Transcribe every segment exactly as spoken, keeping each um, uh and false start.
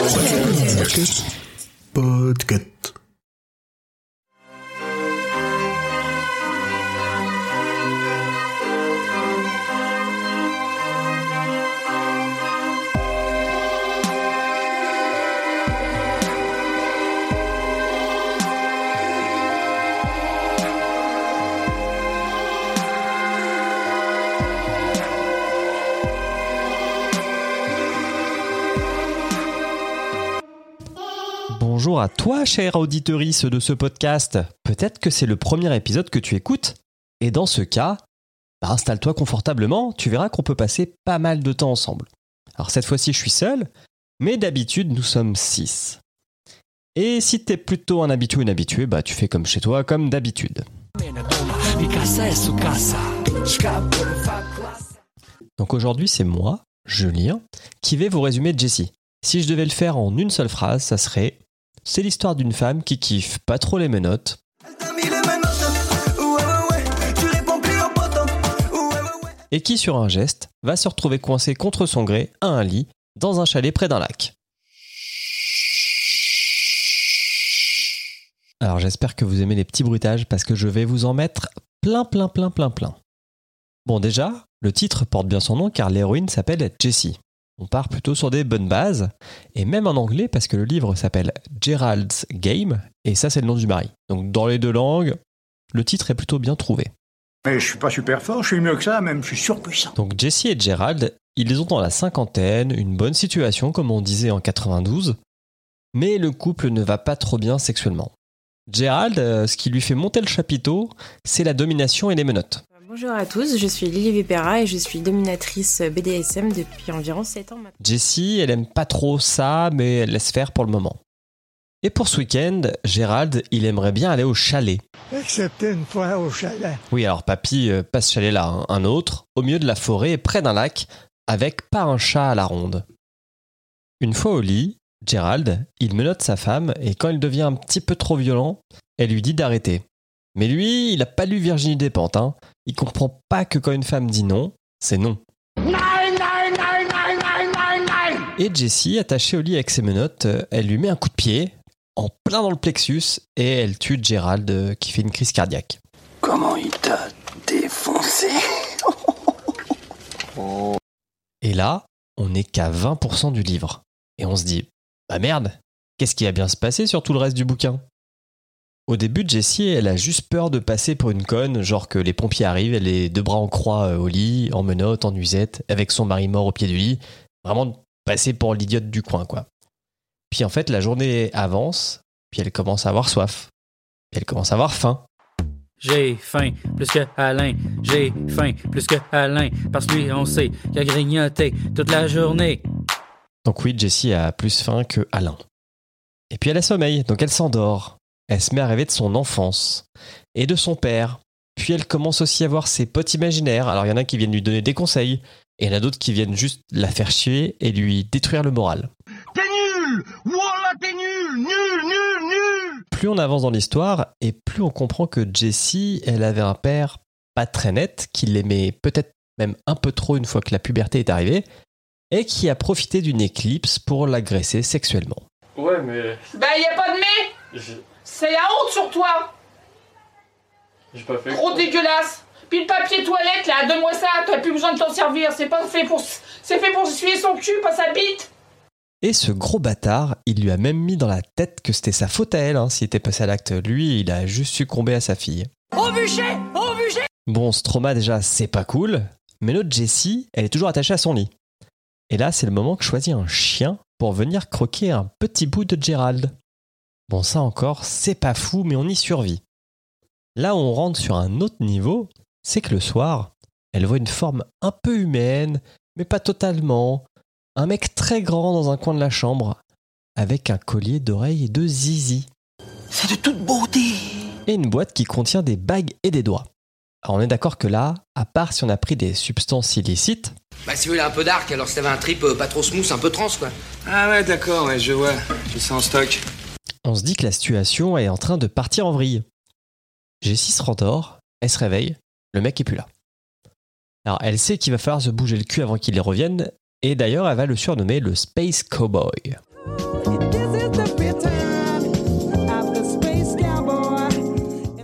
Podcast. Podcast. Bonjour à toi, chère auditorice de ce podcast. Peut-être que c'est le premier épisode que tu écoutes. Et dans ce cas, bah installe-toi confortablement, tu verras qu'on peut passer pas mal de temps ensemble. Alors cette fois-ci, je suis seul, mais d'habitude, nous sommes six. Et si t'es plutôt un habitué ou une habituée, bah tu fais comme chez toi, comme d'habitude. Donc aujourd'hui, c'est moi, Julien, qui vais vous résumer Jessie. Si je devais le faire en une seule phrase, ça serait « C'est l'histoire d'une femme qui kiffe pas trop les menottes » et qui, sur un geste, va se retrouver coincée contre son gré à un lit dans un chalet près d'un lac. Alors j'espère que vous aimez les petits bruitages parce que je vais vous en mettre plein plein plein plein plein. Bon déjà, le titre porte bien son nom car l'héroïne s'appelle Jessie. On part plutôt sur des bonnes bases, et même en anglais parce que le livre s'appelle Gerald's Game, et ça c'est le nom du mari. Donc dans les deux langues, le titre est plutôt bien trouvé. Mais je suis pas super fort, je suis mieux que ça même, je suis surpuissant. Donc Jessie et Gerald, ils ont dans la cinquantaine, une bonne situation comme on disait en quatre-vingt-douze, mais le couple ne va pas trop bien sexuellement. Gerald, ce qui lui fait monter le chapiteau, c'est la domination et les menottes. Bonjour à tous, je suis Lily Vipera et je suis dominatrice B D S M depuis environ sept ans maintenant. Jessie, elle aime pas trop ça, mais elle laisse faire pour le moment. Et pour ce week-end, Gerald, il aimerait bien aller au chalet. Excepté une fois au chalet. Oui, alors papy, euh, pas ce chalet-là, hein, un autre, au milieu de la forêt, près d'un lac, avec pas un chat à la ronde. Une fois au lit, Gerald, il menotte sa femme et quand il devient un petit peu trop violent, elle lui dit d'arrêter. Mais lui, il a pas lu Virginie Despentes, hein. Il comprend pas que quand une femme dit non, c'est non. Et Jessie, attachée au lit avec ses menottes, elle lui met un coup de pied, en plein dans le plexus, et elle tue Gerald qui fait une crise cardiaque. Comment il t'a défoncé? Et là, on n'est qu'à vingt pour cent du livre. Et on se dit, bah merde, qu'est-ce qui va bien se passer sur tout le reste du bouquin? Au début, Jessie, elle a juste peur de passer pour une conne, genre que les pompiers arrivent, elle est deux bras en croix au lit, en menottes, en nuisette, avec son mari mort au pied du lit. Vraiment passer pour l'idiote du coin, quoi. Puis en fait, la journée avance, puis elle commence à avoir soif. Puis elle commence à avoir faim. J'ai faim plus que Alain, j'ai faim plus que Alain, parce que lui, on sait qu'il a grignoté toute la journée. Donc oui, Jessie a plus faim que Alain. Et puis elle a sommeil, donc elle s'endort. Elle se met à rêver de son enfance et de son père. Puis elle commence aussi à voir ses potes imaginaires. Alors il y en a qui viennent lui donner des conseils et il y en a d'autres qui viennent juste la faire chier et lui détruire le moral. T'es nul! Voilà, t'es nul! Nul, nul, nul! Plus on avance dans l'histoire et plus on comprend que Jessie, elle avait un père pas très net, qui l'aimait peut-être même un peu trop une fois que la puberté est arrivée et qui a profité d'une éclipse pour l'agresser sexuellement. Ouais, mais... Bah, y a pas de mais! J'ai, C'est la honte sur toi! j'ai pas fait... Gros dégueulasse! Puis le papier toilette, là, donne-moi ça, t'as plus besoin de t'en servir, c'est pas fait pour... C'est fait pour essuyer son cul, pas sa bite! Et ce gros bâtard, il lui a même mis dans la tête que c'était sa faute à elle, hein, s'il était passé à l'acte. Lui, il a juste succombé à sa fille. Au bûcher! Au bûcher! Bon, ce trauma déjà, c'est pas cool, mais notre Jessie, elle est toujours attachée à son lit. Et là, c'est le moment que choisit un chien pour venir croquer un petit bout de Gerald. Bon, ça encore, c'est pas fou, mais on y survit. Là où on rentre sur un autre niveau, c'est que le soir, elle voit une forme un peu humaine, mais pas totalement. Un mec très grand dans un coin de la chambre, avec un collier d'oreilles et de zizi. C'est de toute beauté! Et une boîte qui contient des bagues et des doigts. Alors on est d'accord que là, à part si on a pris des substances illicites... Bah si vous voulez un peu dark, alors si t'avais un trip euh, pas trop smooth, un peu trans quoi. Ah ouais d'accord, ouais je vois, j'ai ça en stock. On se dit que la situation est en train de partir en vrille. Jessie se rendort, elle se réveille, le mec est plus là. Alors elle sait qu'il va falloir se bouger le cul avant qu'il y revienne, et d'ailleurs elle va le surnommer le Space Cowboy.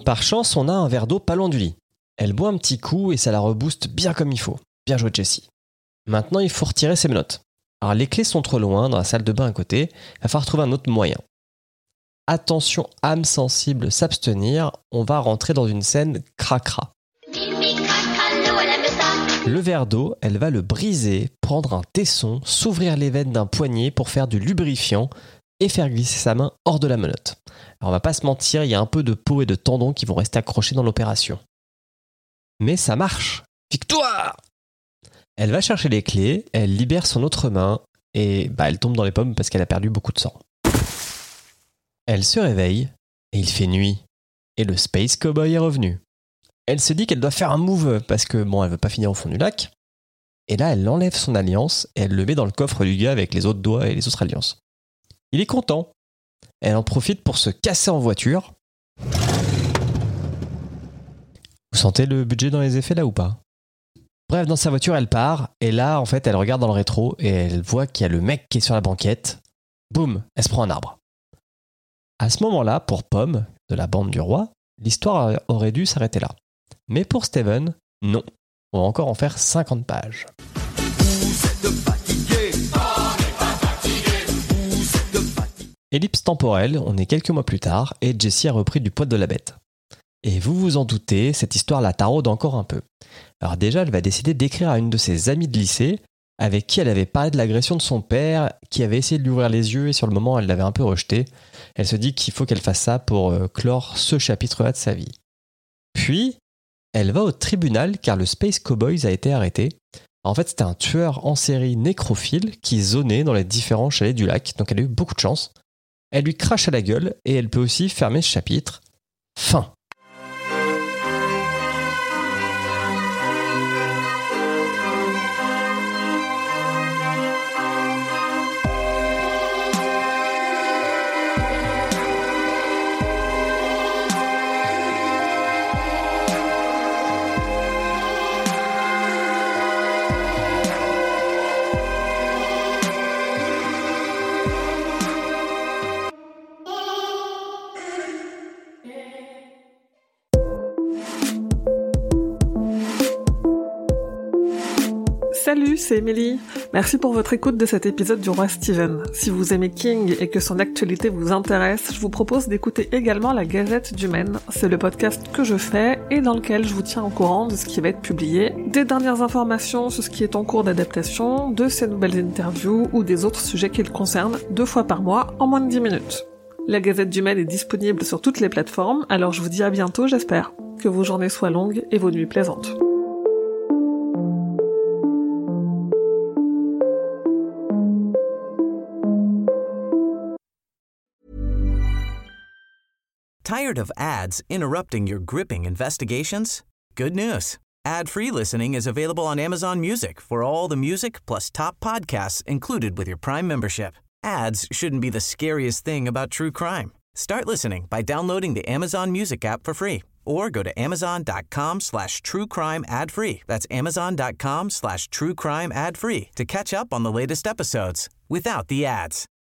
Par chance, on a un verre d'eau pas loin du lit. Elle boit un petit coup et ça la rebooste bien comme il faut. Bien joué Jessie. Maintenant, il faut retirer ses menottes. Alors les clés sont trop loin dans la salle de bain à côté. Il va falloir trouver un autre moyen. Attention, âme sensible, s'abstenir. On va rentrer dans une scène cracra. Le verre d'eau, elle va le briser, prendre un tesson, s'ouvrir les veines d'un poignet pour faire du lubrifiant et faire glisser sa main hors de la menotte. Alors on va pas se mentir, il y a un peu de peau et de tendons qui vont rester accrochés dans l'opération. Mais ça marche. Victoire! Elle va chercher les clés, elle libère son autre main et bah, elle tombe dans les pommes parce qu'elle a perdu beaucoup de sang. Elle se réveille et il fait nuit. Et le Space Cowboy est revenu. Elle se dit qu'elle doit faire un move parce que bon, elle veut pas finir au fond du lac. Et là, elle enlève son alliance et elle le met dans le coffre du gars avec les autres doigts et les autres alliances. Il est content. Elle en profite pour se casser en voiture. Vous sentez le budget dans les effets là ou pas? Bref, dans sa voiture, elle part, et là, en fait, elle regarde dans le rétro, et elle voit qu'il y a le mec qui est sur la banquette. Boum, elle se prend un arbre. À ce moment-là, pour Pomme, de la bande du roi, l'histoire aurait dû s'arrêter là. Mais pour Steven, non. On va encore en faire cinquante pages. Ellipse temporelle, on est quelques mois plus tard, et Jessie a repris du poil de la bête. Et vous vous en doutez, cette histoire la taraude encore un peu. Alors déjà, elle va décider d'écrire à une de ses amies de lycée, avec qui elle avait parlé de l'agression de son père, qui avait essayé de lui ouvrir les yeux, et sur le moment, elle l'avait un peu rejeté. Elle se dit qu'il faut qu'elle fasse ça pour euh, clore ce chapitre-là de sa vie. Puis, elle va au tribunal, car le Space Cowboys a été arrêté. En fait, c'était un tueur en série nécrophile qui zonait dans les différents chalets du lac, donc elle a eu beaucoup de chance. Elle lui crache à la gueule, et elle peut aussi fermer ce chapitre. Fin. Salut, c'est Émilie. Merci pour votre écoute de cet épisode du Roi Steven. Si vous aimez King et que son actualité vous intéresse, je vous propose d'écouter également la Gazette du Maine. C'est le podcast que je fais et dans lequel je vous tiens au courant de ce qui va être publié, des dernières informations sur ce qui est en cours d'adaptation, de ses nouvelles interviews ou des autres sujets qui le concernent deux fois par mois en moins de dix minutes. La Gazette du Maine est disponible sur toutes les plateformes, alors je vous dis à bientôt, j'espère. Que vos journées soient longues et vos nuits plaisantes. Tired of ads interrupting your gripping investigations? Good news. Ad-free listening is available on Amazon Music for all the music plus top podcasts included with your Prime membership. Ads shouldn't be the scariest thing about true crime. Start listening by downloading the Amazon Music app for free or go to amazon.com slash true crime ad free. That's amazon.com slash true crime ad free to catch up on the latest episodes without the ads.